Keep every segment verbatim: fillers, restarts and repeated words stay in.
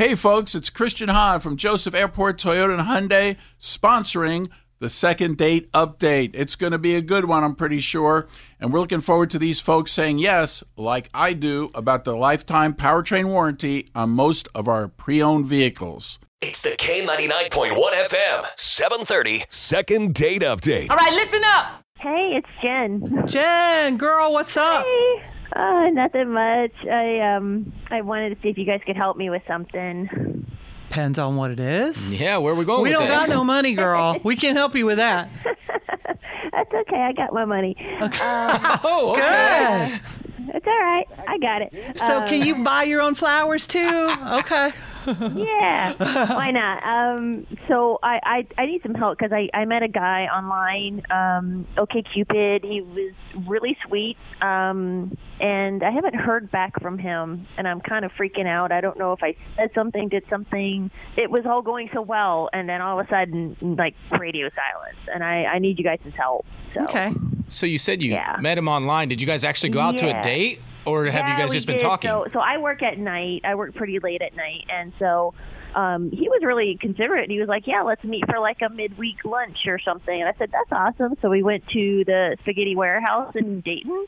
Hey, folks, it's Christian Hahn from Joseph Airport Toyota and Hyundai sponsoring the Second Date Update. It's going to be a good one, I'm pretty sure. And we're looking forward to these folks saying yes, like I do, about the lifetime powertrain warranty on most of our pre-owned vehicles. It's the K ninety-nine point one F M, seven thirty, Second Date Update. All right, listen up. Hey, it's Jen. Jen, girl, what's up? Hey. Uh, nothing much. I um, I wanted to see if you guys could help me with something. Depends on what it is. Yeah, where are we going we with don't this? got no money, girl. We can't help you with that. That's okay. I got my money. Okay. Um, oh, okay. Good. It's all right. I got it. So um, can you buy your own flowers too? Okay. Yeah, why not? Um, so I, I, I need some help because I, I met a guy online, um, OkCupid. He was really sweet, um, and I haven't heard back from him, and I'm kind of freaking out. I don't know if I said something, did something. It was all going so well, and then all of a sudden, like, radio silence, and I, I need you guys' help. So. Okay. So you said you Yeah. met him online. Did you guys actually go out to Yeah. a date? Or have yeah, you guys we just been did. talking? So, so I work at night. I work pretty late at night, and so um, he was really considerate. He was like, "Yeah, let's meet for like a midweek lunch or something." And I said, "That's awesome." So we went to the Spaghetti Warehouse in Dayton,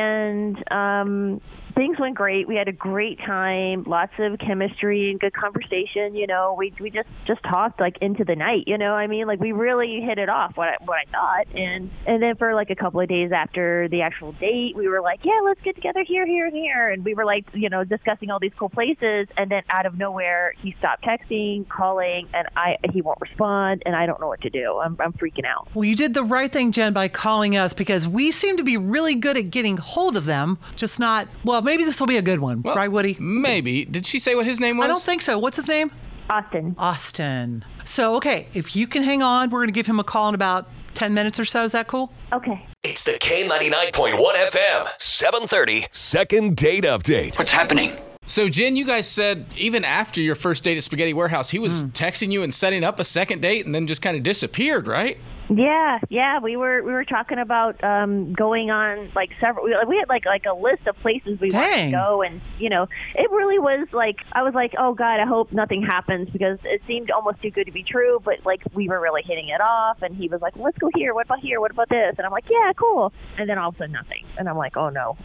and um, things went great. We had a great time, lots of chemistry and good conversation. You know, we we just just talked like into the night. You know, I mean, like we really hit it off. What I, what I thought, and and then for like a couple of days after the actual date, we were like, "Yeah, let's get together here, here, and here." And we were like, you know, discussing all these cool places. And then out of nowhere, he stopped texting, calling, and I he won't respond, and I don't know what to do. I'm I'm freaking out. Well, you did the right thing, Jen, by calling us because we seem to be really good at getting hold of them, just not, well, maybe this will be a good one, Well, right, Woody? Maybe. Did she say what his name was? I don't think so. What's his name? Austin. Austin. So, okay, if you can hang on, we're going to give him a call in about ten minutes or so. Is that cool? Okay. It's the K ninety-nine point one F M, seven thirty, Second Date Update. What's happening? So, Jen, you guys said even after your first date at Spaghetti Warehouse, he was texting you and setting up a second date and then just kind of disappeared, right? Yeah, yeah, we were we were talking about um, going on like several. We, we had like like a list of places we wanted Dang. to go, and you know, it really was like I was like, oh God, I hope nothing happens because it seemed almost too good to be true. But like we were really hitting it off, and he was like, let's go here. What about here? What about this? And I'm like, yeah, cool. And then all of a sudden, nothing. And I'm like, oh no.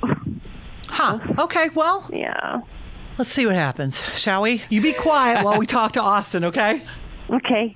Huh. Okay, well, Yeah. let's see what happens, shall we? You be quiet while we talk to Austin, okay? Okay.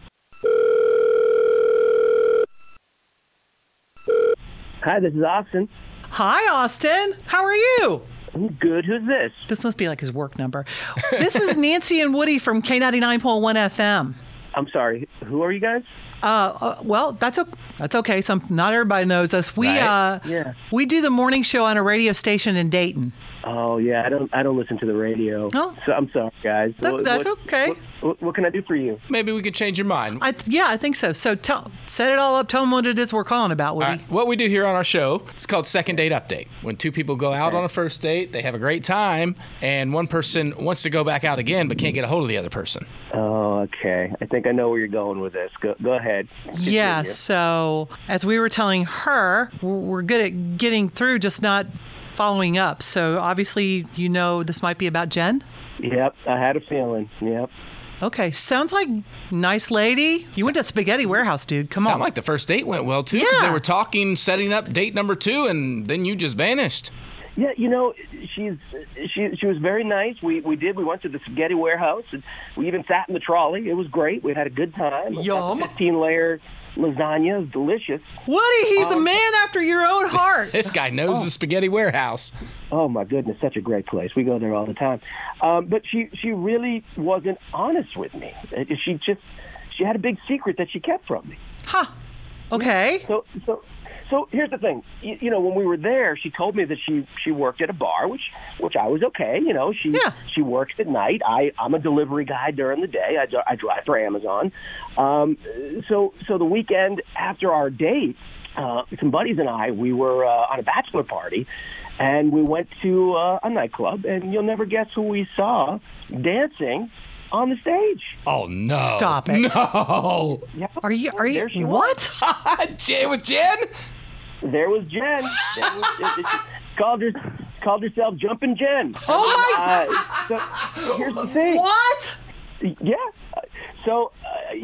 Hi, this is Austin. Hi, Austin. How are you? I'm good. Who's this? This must be like his work number. This is Nancy and Woody from K ninety-nine point one F M. I'm sorry. Who are you guys? Uh, uh, well, that's o- that's okay. Some not everybody knows us. We Right. uh, Yeah. we do the morning show on a radio station in Dayton. Oh yeah, I don't I don't listen to the radio. No? So I'm sorry, guys. That- What- that's what- okay. What, what, what can I do for you? Maybe we could change your mind. I th- yeah, I think so. So tell set it all up. Tell them what it is we're calling about, Woody. All right, what we do here on our show, it's called Second Date Update. When two people go out on a first date, they have a great time, and one person wants to go back out again but can't get a hold of the other person. Oh, okay. I think I know where you're going with this. Go go ahead. Yeah. Continue. So as we were telling her, we're we're good at getting through, just not following up. So obviously, you know, this might be about Jen. Yep. I had a feeling. Yep. Okay, sounds like nice lady. You went to Spaghetti Warehouse, dude. Come Sound on. like the first date went well, too, because Yeah. they were talking, setting up date number two, and then you just vanished. Yeah, you know, she's she she was very nice. We we did. We went to the Spaghetti Warehouse, and we even sat in the trolley. It was great. We had a good time. Yum. Fifteen layer lasagna. It was delicious. Woody, he's a Um, man after your own heart. This guy knows the Spaghetti Warehouse. Oh my goodness, such a great place. We go there all the time. Um, but she she really wasn't honest with me. Uh, She just she had a big secret that she kept from me. Huh. Okay. So so so here's the thing. You, you know, when we were there, she told me that she she worked at a bar, which which I was okay. You know, she Yeah. she works at night. I I'm a delivery guy during the day. I, I drive for Amazon. Um, so so the weekend after our date, uh, some buddies and I we were uh, on a bachelor party. And we went to uh, a nightclub, and you'll never guess who we saw dancing on the stage. Oh, no. Stop it. No. Yeah. Are you? Are There you? she was. What? It was Jen? There was Jen. There was, it, it, called her called herself Jumpin' Jen. Oh my! Uh, so here's the thing. What?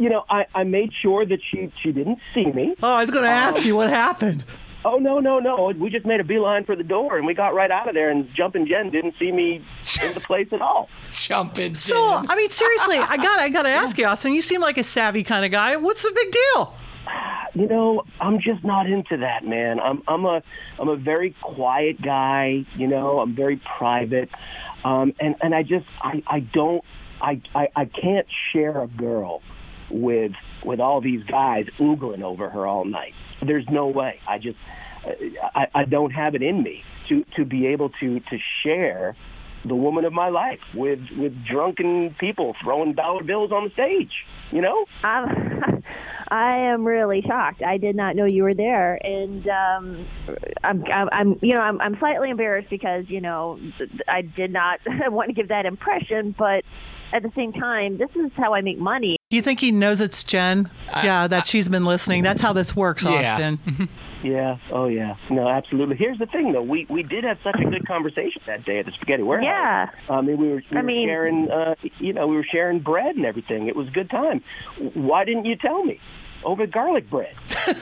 you know, I, I made sure that she, she didn't see me. Oh, I was going to ask um, you what happened. Oh, no, no, no. We just made a beeline for the door, and we got right out of there, and Jumpin' Jen didn't see me in the place at all. Jumpin' Jen. So, I mean, seriously, I got I got to ask you, Austin, you seem like a savvy kind of guy. What's the big deal? You know, I'm just not into that, man. I'm I'm a I'm a very quiet guy, you know. I'm very private. Um, and, and I just I, I don't I, I, I can't share a girl with with all these guys oogling over her all night. There's no way. I just I, I don't have it in me to, to be able to, to share the woman of my life with, with drunken people throwing dollar bills on the stage, you know? Um, I am really shocked. I did not know you were there, and um, I'm, I'm, I'm, you know, I'm, I'm slightly embarrassed because, you know, I did not want to give that impression, but at the same time, this is how I make money. Do you think he knows it's Jen? I, yeah, that I, she's been listening. That's how this works, yeah. Austin. Yeah. Oh, yeah. No, absolutely. Here's the thing, though. We we did have such a good conversation that day at the Spaghetti Warehouse. Yeah. I mean, we were, we I were mean, sharing, uh, you know, we were sharing bread and everything. It was a good time. Why didn't you tell me over garlic bread?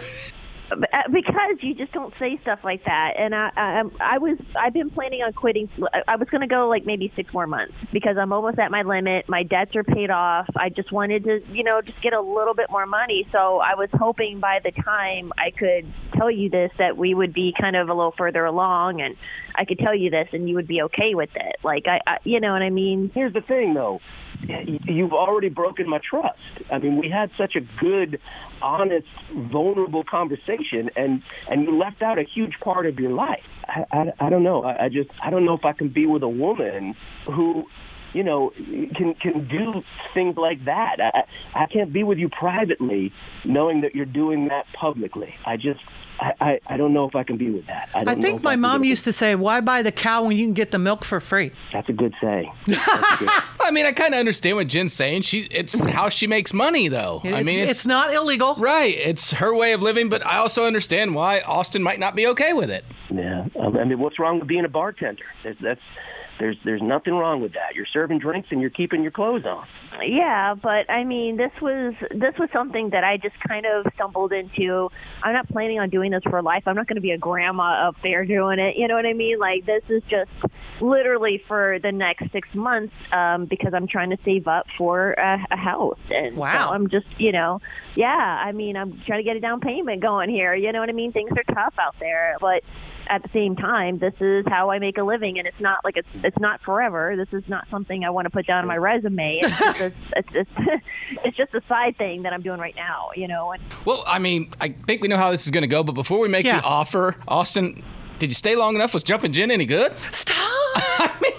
Because you just don't say stuff like that, and I, I, I was, I've been planning on quitting. I was going to go like maybe six more months because I'm almost at my limit. My debts are paid off. I just wanted to, you know, just get a little bit more money. So I was hoping by the time I could tell you this that we would be kind of a little further along, and I could tell you this, and you would be okay with it. Like I, I you know what I mean? Here's the thing, though. You've already broken my trust. I mean, we had such a good, honest, vulnerable conversation, and, and you left out a huge part of your life. I, I, I don't know. I, I just I don't know if I can be with a woman who, you know, can can do things like that. I, I can't be with you privately, knowing that you're doing that publicly. I just. I, I, I don't know if I can be with that. I, don't I think know my I mom used to say, why buy the cow when you can get the milk for free? That's a good saying. That's a good. I mean, I kind of understand what Jen's saying. She, It's how she makes money, though. It's, I mean, it's, it's not illegal. Right. It's her way of living, but I also understand why Austin might not be okay with it. Yeah. I mean, what's wrong with being a bartender? That's... that's There's there's nothing wrong with that. You're serving drinks and you're keeping your clothes on. Yeah, but I mean, this was this was something that I just kind of stumbled into. I'm not planning on doing this for life. I'm not going to be a grandma up there doing it. You know what I mean? Like, this is just literally for the next six months um, because I'm trying to save up for a, a house. And wow. So I'm just, you know, yeah. I mean, I'm trying to get a down payment going here. You know what I mean? Things are tough out there, but at the same time, this is how I make a living, and it's not like it's it's not forever. This is not something I want to put down on my resume. It's just a, it's, just, it's just a side thing that I'm doing right now, you know. And, well, I mean, I think we know how this is going to go, but before we make yeah. the offer, Austin, did you stay long enough? Was Jumpin' Jen any good? Stop! I mean...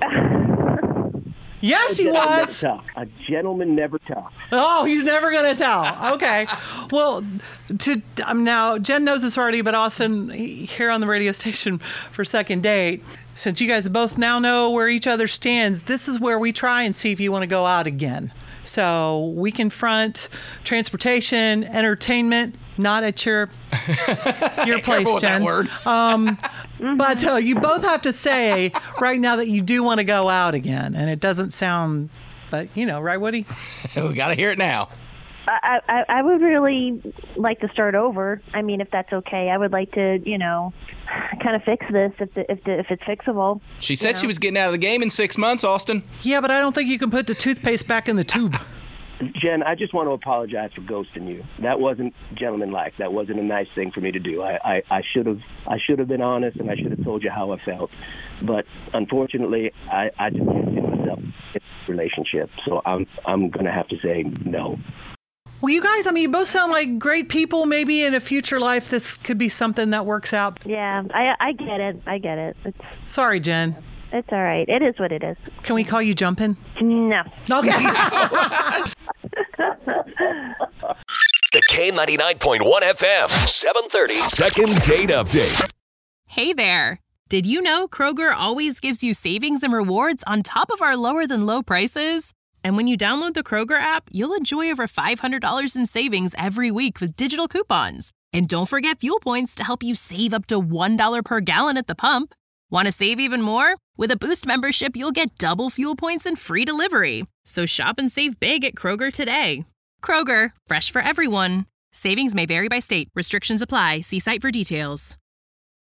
Yes, he was. A gentleman never talks. Oh, he's never going to tell. Okay. Well, to um, now, Jen knows this already, but Austin, here on the radio station for Second Date, since you guys both now know where each other stands, this is where we try and see if you want to go out again. So we confront transportation, entertainment, not at your your place, with Jen. That word. Um, but uh, you both have to say right now that you do want to go out again, and it doesn't sound, but you know, right, Woody? We got to hear it now. I, I I would really like to start over. I mean, if that's okay, I would like to, you know, kind of fix this if the, if the, if it's fixable. She said know? she was getting out of the game in six months, Austin. Yeah, but I don't think you can put the toothpaste back in the tube. Jen, I just want to apologize for ghosting you. That wasn't gentlemanlike. That wasn't a nice thing for me to do. I, I, I should have I should have been honest, and I should have told you how I felt. But unfortunately, I, I just can't see myself in a relationship. So I'm I'm gonna have to say no. Well, you guys, I mean, you both sound like great people. Maybe in a future life, this could be something that works out. Yeah, I I get it. I get it. It's Sorry, Jen. it's all right. It is what it is. Can we call you Jumpin'? No. Okay. The K ninety-nine point one F M, seven thirty. Second Date Update. Hey there. Did you know Kroger always gives you savings and rewards on top of our lower than low prices? And when you download the Kroger app, you'll enjoy over five hundred dollars in savings every week with digital coupons. And don't forget fuel points to help you save up to one dollar per gallon at the pump. Want to save even more? With a Boost membership, you'll get double fuel points and free delivery. So shop and save big at Kroger today. Kroger, fresh for everyone. Savings may vary by state. Restrictions apply. See site for details.